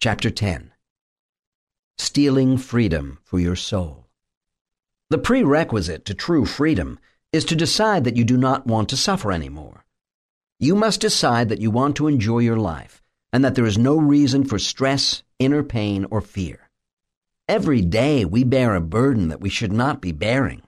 Chapter 10. Stealing Freedom for Your Soul. The prerequisite to true freedom is to decide that you do not want to suffer anymore. You must decide that you want to enjoy your life and that there is no reason for stress, inner pain, or fear. Every day we bear a burden that we should not be bearing.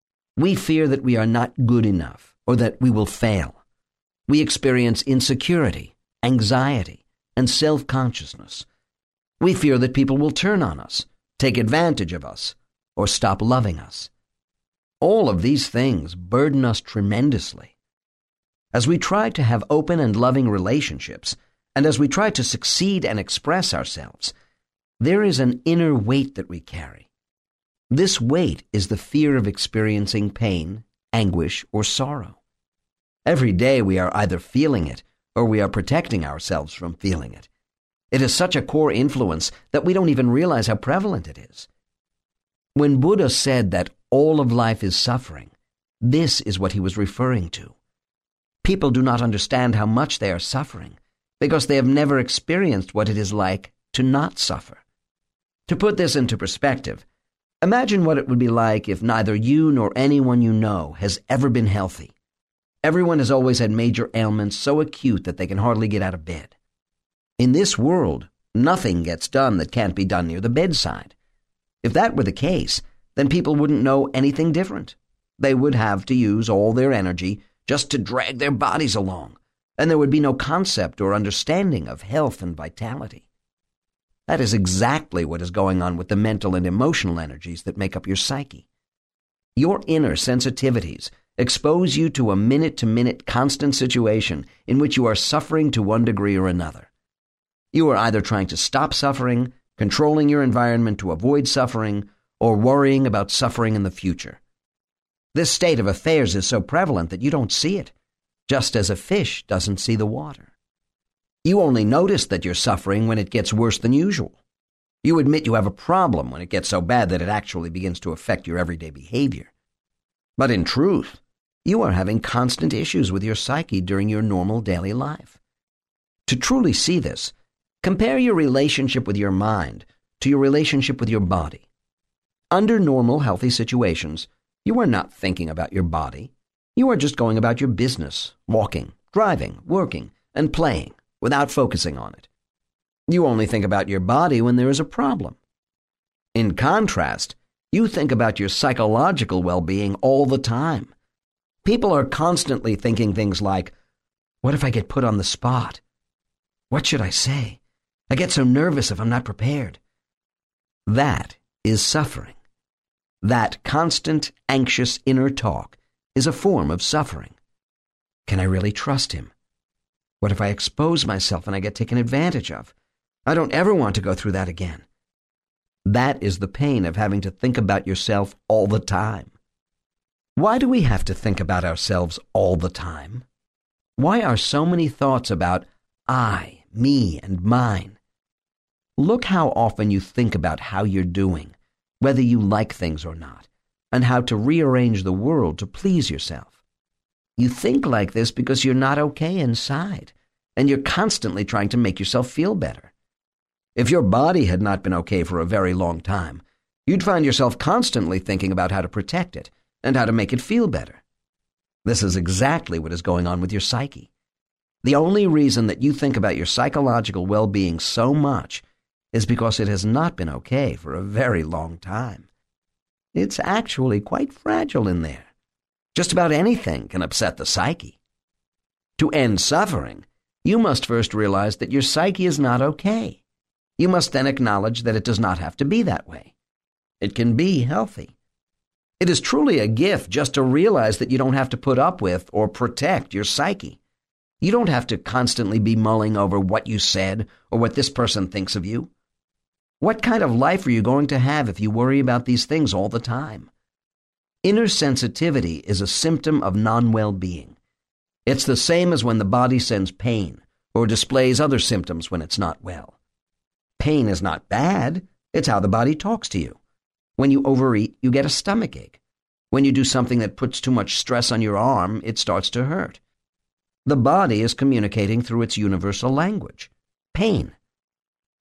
We fear that we are not good enough or that we will fail. We experience insecurity, anxiety, and self-consciousness. We fear that people will turn on us, take advantage of us, or stop loving us. All of these things burden us tremendously. As we try to have open and loving relationships, and as we try to succeed and express ourselves, there is an inner weight that we carry. This weight is the fear of experiencing pain, anguish, or sorrow. Every day we are either feeling it or we are protecting ourselves from feeling it. It is such a core influence that we don't even realize how prevalent it is. When Buddha said that all of life is suffering, this is what he was referring to. People do not understand how much they are suffering because they have never experienced what it is like to not suffer. To put this into perspective, imagine what it would be like if neither you nor anyone you know has ever been healthy. Everyone has always had major ailments so acute that they can hardly get out of bed. In this world, nothing gets done that can't be done near the bedside. If that were the case, then people wouldn't know anything different. They would have to use all their energy just to drag their bodies along, and there would be no concept or understanding of health and vitality. That is exactly what is going on with the mental and emotional energies that make up your psyche. Your inner sensitivities expose you to a minute-to-minute constant situation in which you are suffering to one degree or another. You are either trying to stop suffering, controlling your environment to avoid suffering, or worrying about suffering in the future. This state of affairs is so prevalent that you don't see it, just as a fish doesn't see the water. You only notice that you're suffering when it gets worse than usual. You admit you have a problem when it gets so bad that it actually begins to affect your everyday behavior. But in truth, you are having constant issues with your psyche during your normal daily life. To truly see this, compare your relationship with your mind to your relationship with your body. Under normal, healthy situations, you are not thinking about your body. You are just going about your business, walking, driving, working, and playing without focusing on it. You only think about your body when there is a problem. In contrast, you think about your psychological well-being all the time. People are constantly thinking things like, what if I get put on the spot? What should I say? I get so nervous if I'm not prepared. That is suffering. That constant, anxious inner talk is a form of suffering. Can I really trust him? What if I expose myself and I get taken advantage of? I don't ever want to go through that again. That is the pain of having to think about yourself all the time. Why do we have to think about ourselves all the time? Why are so many thoughts about I, me, and mine? Look how often you think about how you're doing, whether you like things or not, and how to rearrange the world to please yourself. You think like this because you're not okay inside, and you're constantly trying to make yourself feel better. If your body had not been okay for a very long time, you'd find yourself constantly thinking about how to protect it and how to make it feel better. This is exactly what is going on with your psyche. The only reason that you think about your psychological well-being so much is because it has not been okay for a very long time. It's actually quite fragile in there. Just about anything can upset the psyche. To end suffering, you must first realize that your psyche is not okay. You must then acknowledge that it does not have to be that way. It can be healthy. It is truly a gift just to realize that you don't have to put up with or protect your psyche. You don't have to constantly be mulling over what you said or what this person thinks of you. What kind of life are you going to have if you worry about these things all the time? Inner sensitivity is a symptom of non-well-being. It's the same as when the body sends pain or displays other symptoms when it's not well. Pain is not bad. It's how the body talks to you. When you overeat, you get a stomachache. When you do something that puts too much stress on your arm, it starts to hurt. The body is communicating through its universal language, pain.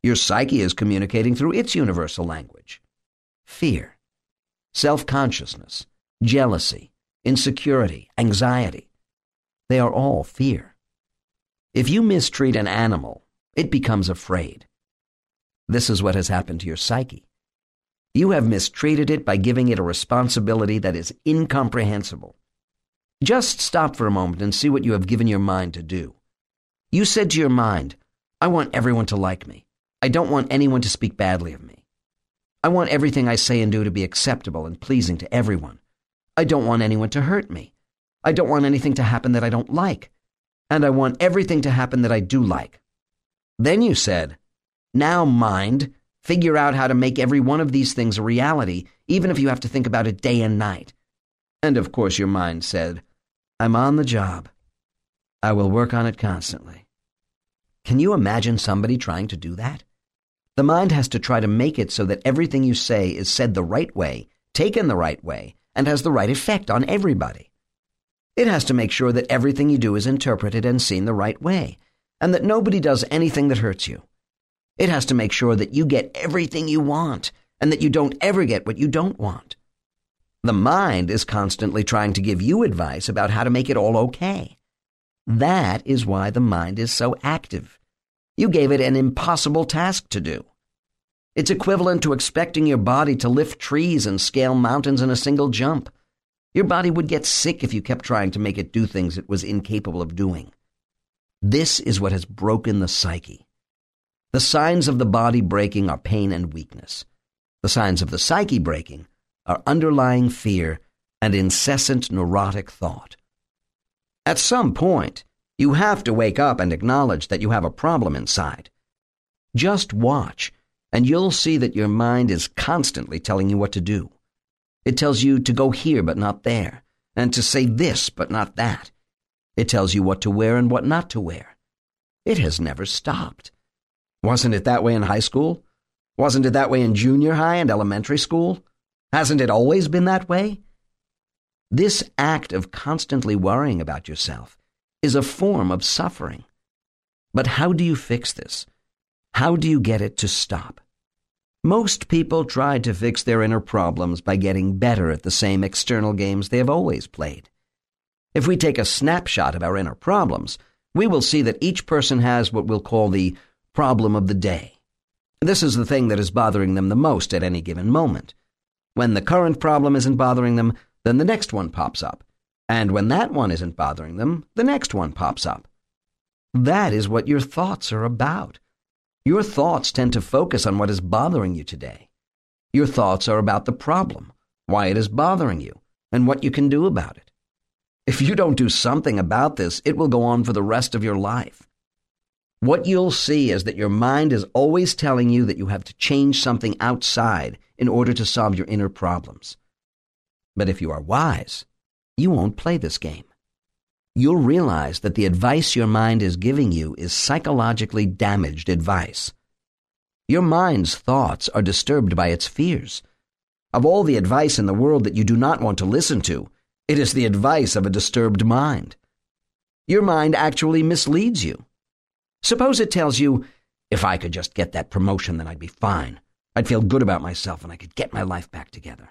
Your psyche is communicating through its universal language. Fear, self-consciousness, jealousy, insecurity, anxiety. They are all fear. If you mistreat an animal, it becomes afraid. This is what has happened to your psyche. You have mistreated it by giving it a responsibility that is incomprehensible. Just stop for a moment and see what you have given your mind to do. You said to your mind, I want everyone to like me. I don't want anyone to speak badly of me. I want everything I say and do to be acceptable and pleasing to everyone. I don't want anyone to hurt me. I don't want anything to happen that I don't like. And I want everything to happen that I do like. Then you said, now mind, figure out how to make every one of these things a reality, even if you have to think about it day and night. And of course your mind said, I'm on the job. I will work on it constantly. Can you imagine somebody trying to do that? The mind has to try to make it so that everything you say is said the right way, taken the right way, and has the right effect on everybody. It has to make sure that everything you do is interpreted and seen the right way, and that nobody does anything that hurts you. It has to make sure that you get everything you want, and that you don't ever get what you don't want. The mind is constantly trying to give you advice about how to make it all okay. That is why the mind is so active. You gave it an impossible task to do. It's equivalent to expecting your body to lift trees and scale mountains in a single jump. Your body would get sick if you kept trying to make it do things it was incapable of doing. This is what has broken the psyche. The signs of the body breaking are pain and weakness. The signs of the psyche breaking are underlying fear and incessant neurotic thought. At some point, you have to wake up and acknowledge that you have a problem inside. Just watch, and you'll see that your mind is constantly telling you what to do. It tells you to go here but not there, and to say this but not that. It tells you what to wear and what not to wear. It has never stopped. Wasn't it that way in high school? Wasn't it that way in junior high and elementary school? Hasn't it always been that way? This act of constantly worrying about yourself is a form of suffering. But how do you fix this? How do you get it to stop? Most people try to fix their inner problems by getting better at the same external games they have always played. If we take a snapshot of our inner problems, we will see that each person has what we'll call the problem of the day. This is the thing that is bothering them the most at any given moment. When the current problem isn't bothering them, then the next one pops up. And when that one isn't bothering them, the next one pops up. That is what your thoughts are about. Your thoughts tend to focus on what is bothering you today. Your thoughts are about the problem, why it is bothering you, and what you can do about it. If you don't do something about this, it will go on for the rest of your life. What you'll see is that your mind is always telling you that you have to change something outside in order to solve your inner problems. But if you are wise, you won't play this game. You'll realize that the advice your mind is giving you is psychologically damaged advice. Your mind's thoughts are disturbed by its fears. Of all the advice in the world that you do not want to listen to, it is the advice of a disturbed mind. Your mind actually misleads you. Suppose it tells you, if I could just get that promotion, then I'd be fine. I'd feel good about myself and I could get my life back together.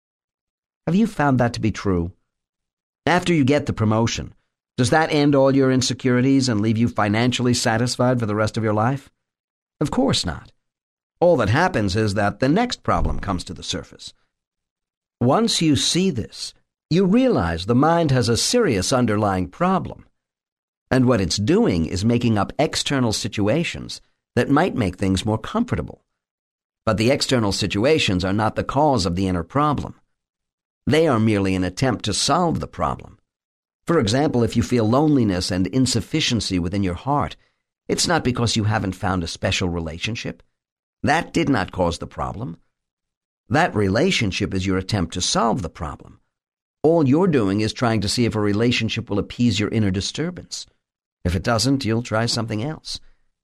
Have you found that to be true? After you get the promotion, does that end all your insecurities and leave you financially satisfied for the rest of your life? Of course not. All that happens is that the next problem comes to the surface. Once you see this, you realize the mind has a serious underlying problem. And what it's doing is making up external situations that might make things more comfortable. But the external situations are not the cause of the inner problem. They are merely an attempt to solve the problem. For example, if you feel loneliness and insufficiency within your heart, it's not because you haven't found a special relationship. That did not cause the problem. That relationship is your attempt to solve the problem. All you're doing is trying to see if a relationship will appease your inner disturbance. If it doesn't, you'll try something else.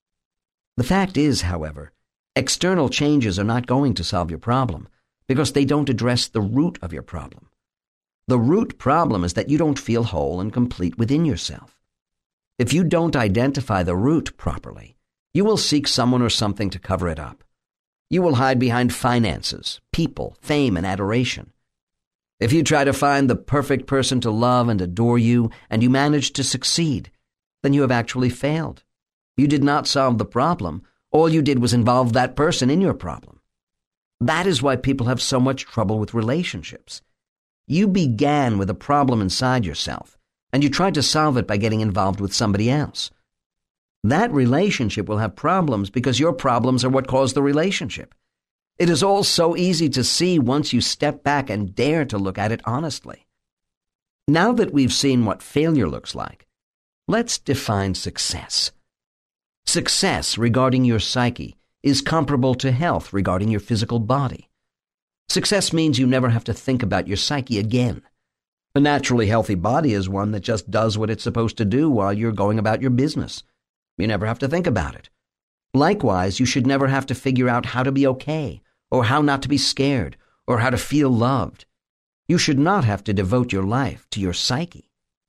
The fact is, however, external changes are not going to solve your problem because they don't address the root of your problem. The root problem is that you don't feel whole and complete within yourself. If you don't identify the root properly, You will seek someone or something to cover it up. You will hide behind finances, people, fame, and adoration. If you try to find the perfect person to love and adore you, and you manage to succeed, then you have actually failed. You did not solve the problem. All you did was involve that person in your problem. That is why people have so much trouble with relationships. You began with a problem inside yourself, and you tried to solve it by getting involved with somebody else. That relationship will have problems because your problems are what caused the relationship. It is all so easy to see once you step back and dare to look at it honestly. Now that we've seen what failure looks like, let's define success. Success regarding your psyche is comparable to health regarding your physical body. Success means you never have to think about your psyche again. A naturally healthy body is one that just does what it's supposed to do while you're going about your business. You never have to think about it. Likewise, you should never have to figure out how to be okay, or how not to be scared, or how to feel loved. You should not have to devote your life to your psyche.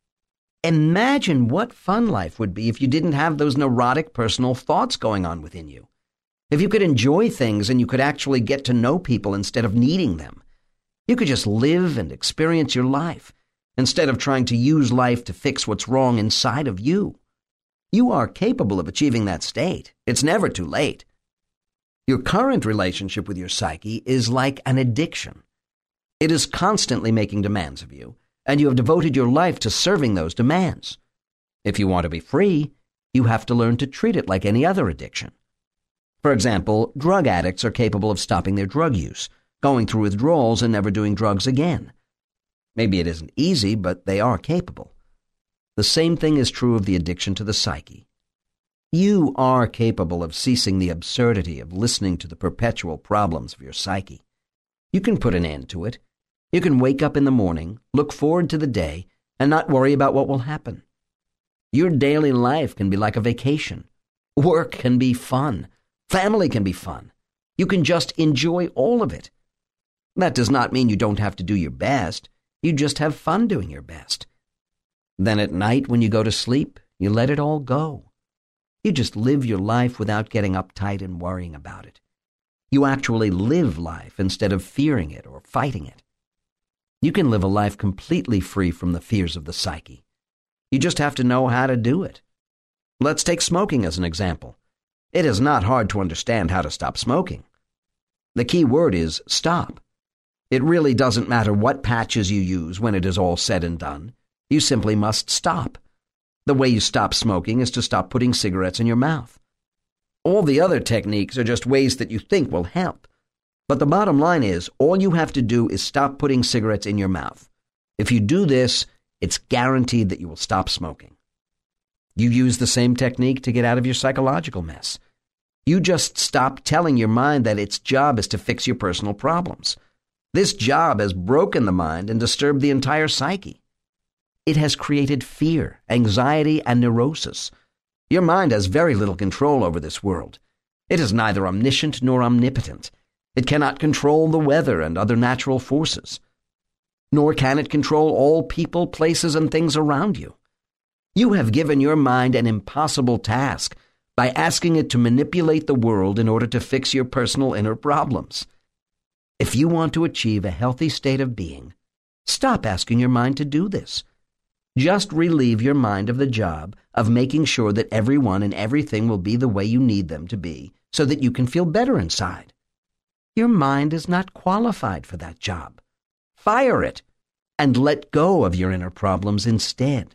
Imagine what fun life would be if you didn't have those neurotic personal thoughts going on within you. If you could enjoy things and you could actually get to know people instead of needing them. You could just live and experience your life instead of trying to use life to fix what's wrong inside of you. You are capable of achieving that state. It's never too late. Your current relationship with your psyche is like an addiction. It is constantly making demands of you, and you have devoted your life to serving those demands. If you want to be free, you have to learn to treat it like any other addiction. For example, drug addicts are capable of stopping their drug use, going through withdrawals and never doing drugs again. Maybe it isn't easy, but they are capable. The same thing is true of the addiction to the psyche. You are capable of ceasing the absurdity of listening to the perpetual problems of your psyche. You can put an end to it. You can wake up in the morning, look forward to the day, and not worry about what will happen. Your daily life can be like a vacation. Work can be fun. Family can be fun. You can just enjoy all of it. That does not mean you don't have to do your best. You just have fun doing your best. Then at night when you go to sleep, you let it all go. You just live your life without getting uptight and worrying about it. You actually live life instead of fearing it or fighting it. You can live a life completely free from the fears of the psyche. You just have to know how to do it. Let's take smoking as an example. It is not hard to understand how to stop smoking. The key word is stop. It really doesn't matter what patches you use when it is all said and done. You simply must stop. The way you stop smoking is to stop putting cigarettes in your mouth. All the other techniques are just ways that you think will help. But the bottom line is, all you have to do is stop putting cigarettes in your mouth. If you do this, it's guaranteed that you will stop smoking. You use the same technique to get out of your psychological mess. You just stop telling your mind that its job is to fix your personal problems. This job has broken the mind and disturbed the entire psyche. It has created fear, anxiety, and neurosis. Your mind has very little control over this world. It is neither omniscient nor omnipotent. It cannot control the weather and other natural forces. Nor can it control all people, places, and things around you. You have given your mind an impossible task by asking it to manipulate the world in order to fix your personal inner problems. If you want to achieve a healthy state of being, stop asking your mind to do this. Just relieve your mind of the job of making sure that everyone and everything will be the way you need them to be so that you can feel better inside. Your mind is not qualified for that job. Fire it and let go of your inner problems instead.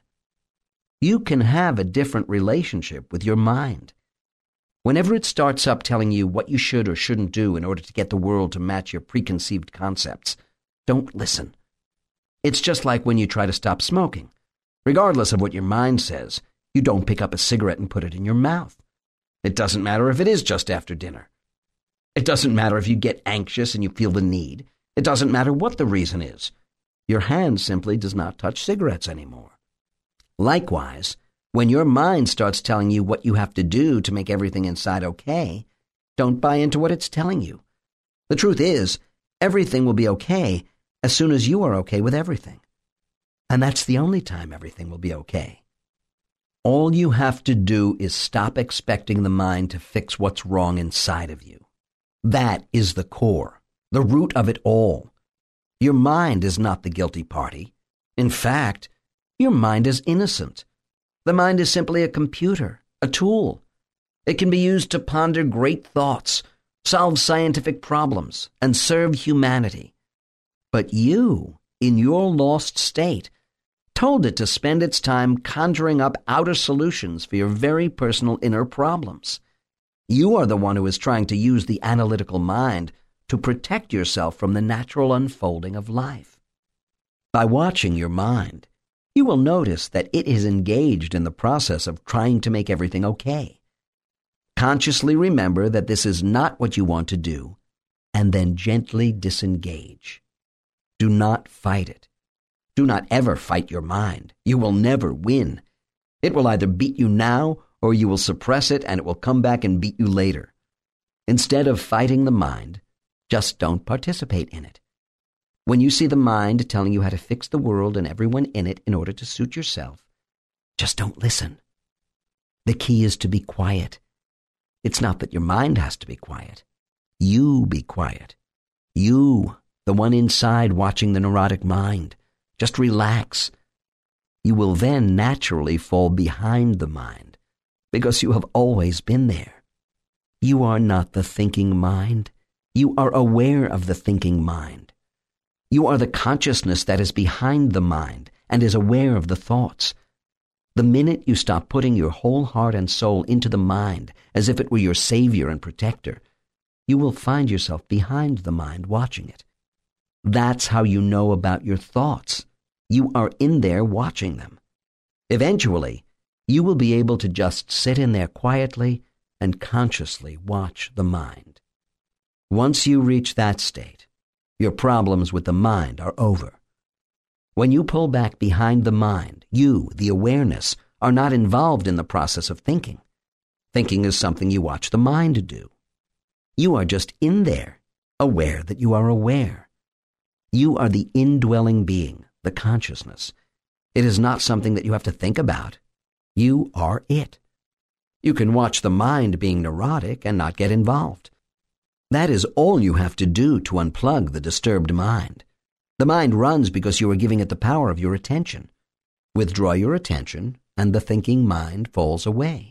You can have a different relationship with your mind. Whenever it starts up telling you what you should or shouldn't do in order to get the world to match your preconceived concepts, don't listen. It's just like when you try to stop smoking. Regardless of what your mind says, you don't pick up a cigarette and put it in your mouth. It doesn't matter if it is just after dinner. It doesn't matter if you get anxious and you feel the need. It doesn't matter what the reason is. Your hand simply does not touch cigarettes anymore. Likewise, when your mind starts telling you what you have to do to make everything inside okay, don't buy into what it's telling you. The truth is, everything will be okay as soon as you are okay with everything. And that's the only time everything will be okay. All you have to do is stop expecting the mind to fix what's wrong inside of you. That is the core, the root of it all. Your mind is not the guilty party. In fact, your mind is innocent. The mind is simply a computer, a tool. It can be used to ponder great thoughts, solve scientific problems, and serve humanity. But you, in your lost state, told it to spend its time conjuring up outer solutions for your very personal inner problems. You are the one who is trying to use the analytical mind to protect yourself from the natural unfolding of life. By watching your mind, you will notice that it is engaged in the process of trying to make everything okay. Consciously remember that this is not what you want to do, and then gently disengage. Do not fight it. Do not ever fight your mind. You will never win. It will either beat you now, or you will suppress it and it will come back and beat you later. Instead of fighting the mind, just don't participate in it. When you see the mind telling you how to fix the world and everyone in it in order to suit yourself, just don't listen. The key is to be quiet. It's not that your mind has to be quiet. You be quiet. You, the one inside watching the neurotic mind. Just relax. You will then naturally fall behind the mind because you have always been there. You are not the thinking mind. You are aware of the thinking mind. You are the consciousness that is behind the mind and is aware of the thoughts. The minute you stop putting your whole heart and soul into the mind as if it were your savior and protector, you will find yourself behind the mind watching it. That's how you know about your thoughts. You are in there watching them. Eventually, you will be able to just sit in there quietly and consciously watch the mind. Once you reach that state, your problems with the mind are over. When you pull back behind the mind, you, the awareness, are not involved in the process of thinking. Thinking is something you watch the mind do. You are just in there, aware that you are aware. You are the indwelling being, the consciousness. It is not something that you have to think about. You are it. You can watch the mind being neurotic and not get involved. That is all you have to do to unplug the disturbed mind. The mind runs because you are giving it the power of your attention. Withdraw your attention, and the thinking mind falls away.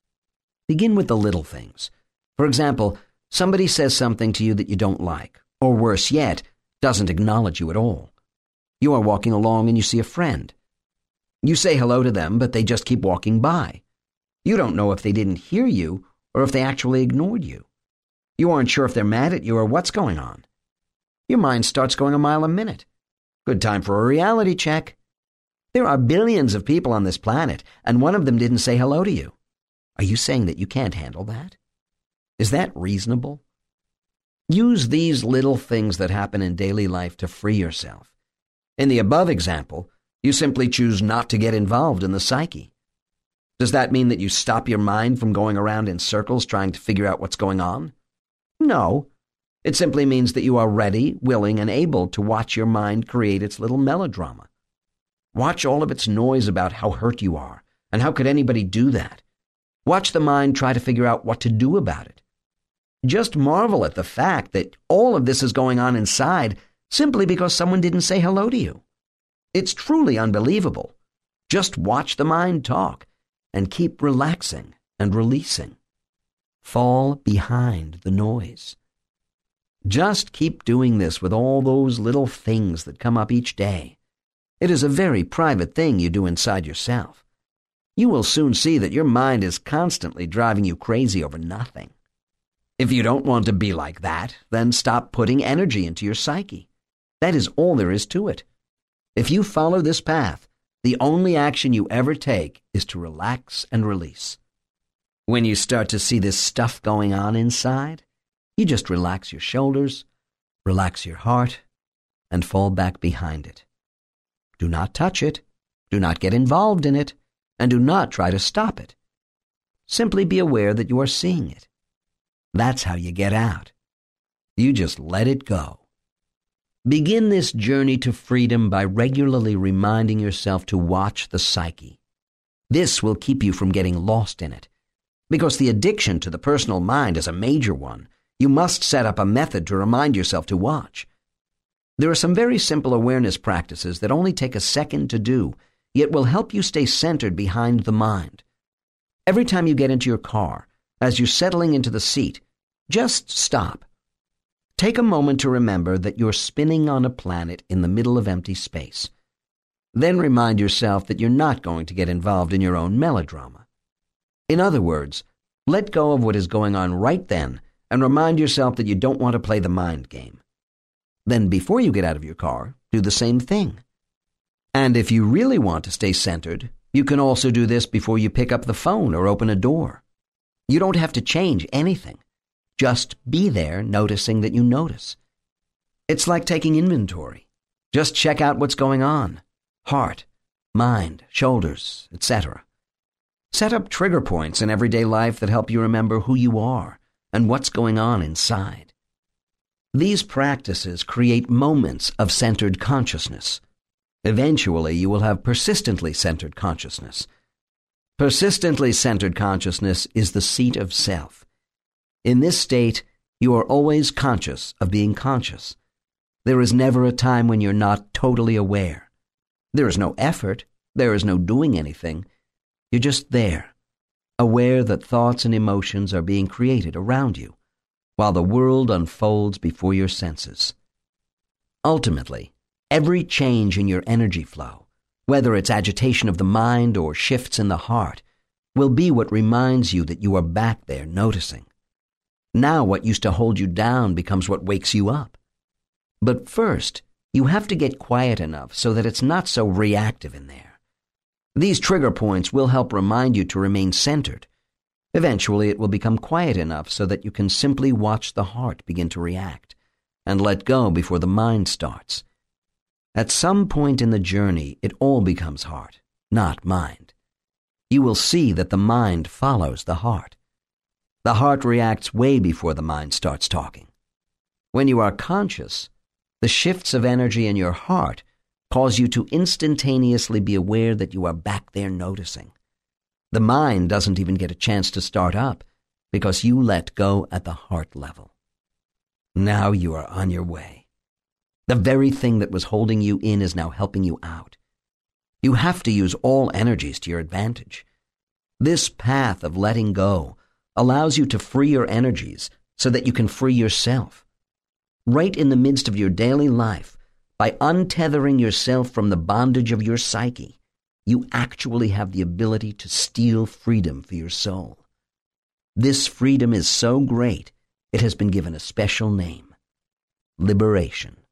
Begin with the little things. For example, somebody says something to you that you don't like, or worse yet, doesn't acknowledge you at all. You are walking along and you see a friend. You say hello to them, but they just keep walking by. You don't know if they didn't hear you or if they actually ignored you. You aren't sure if they're mad at you or what's going on. Your mind starts going a mile a minute. Good time for a reality check. There are billions of people on this planet, and one of them didn't say hello to you. Are you saying that you can't handle that? Is that reasonable? Use these little things that happen in daily life to free yourself. In the above example, you simply choose not to get involved in the psyche. Does that mean that you stop your mind from going around in circles trying to figure out what's going on? No. It simply means that you are ready, willing, and able to watch your mind create its little melodrama. Watch all of its noise about how hurt you are, and how could anybody do that? Watch the mind try to figure out what to do about it. Just marvel at the fact that all of this is going on inside simply because someone didn't say hello to you. It's truly unbelievable. Just watch the mind talk and keep relaxing and releasing. Fall behind the noise. Just keep doing this with all those little things that come up each day. It is a very private thing you do inside yourself. You will soon see that your mind is constantly driving you crazy over nothing. If you don't want to be like that, then stop putting energy into your psyche. That is all there is to it. If you follow this path, the only action you ever take is to relax and release. When you start to see this stuff going on inside, you just relax your shoulders, relax your heart, and fall back behind it. Do not touch it, do not get involved in it, and do not try to stop it. Simply be aware that you are seeing it. That's how you get out. You just let it go. Begin this journey to freedom by regularly reminding yourself to watch the psyche. This will keep you from getting lost in it. Because the addiction to the personal mind is a major one, you must set up a method to remind yourself to watch. There are some very simple awareness practices that only take a second to do, yet will help you stay centered behind the mind. Every time you get into your car, as you're settling into the seat, just stop. Take a moment to remember that you're spinning on a planet in the middle of empty space. Then remind yourself that you're not going to get involved in your own melodrama. In other words, let go of what is going on right then and remind yourself that you don't want to play the mind game. Then before you get out of your car, do the same thing. And if you really want to stay centered, you can also do this before you pick up the phone or open a door. You don't have to change anything. Just be there noticing that you notice. It's like taking inventory. Just check out what's going on. Heart, mind, shoulders, etc. Set up trigger points in everyday life that help you remember who you are and what's going on inside. These practices create moments of centered consciousness. Eventually, you will have persistently centered consciousness. Persistently centered consciousness is the seat of self. In this state, you are always conscious of being conscious. There is never a time when you're not totally aware. There is no effort. There is no doing anything. You're just there, aware that thoughts and emotions are being created around you, while the world unfolds before your senses. Ultimately, every change in your energy flow, whether it's agitation of the mind or shifts in the heart, will be what reminds you that you are back there noticing. Now what used to hold you down becomes what wakes you up. But first, you have to get quiet enough so that it's not so reactive in there. These trigger points will help remind you to remain centered. Eventually, it will become quiet enough so that you can simply watch the heart begin to react and let go before the mind starts. At some point in the journey, it all becomes heart, not mind. You will see that the mind follows the heart. The heart reacts way before the mind starts talking. When you are conscious, the shifts of energy in your heart cause you to instantaneously be aware that you are back there noticing. The mind doesn't even get a chance to start up because you let go at the heart level. Now you are on your way. The very thing that was holding you in is now helping you out. You have to use all energies to your advantage. This path of letting go allows you to free your energies so that you can free yourself. Right in the midst of your daily life, by untethering yourself from the bondage of your psyche, you actually have the ability to steal freedom for your soul. This freedom is so great, it has been given a special name: liberation.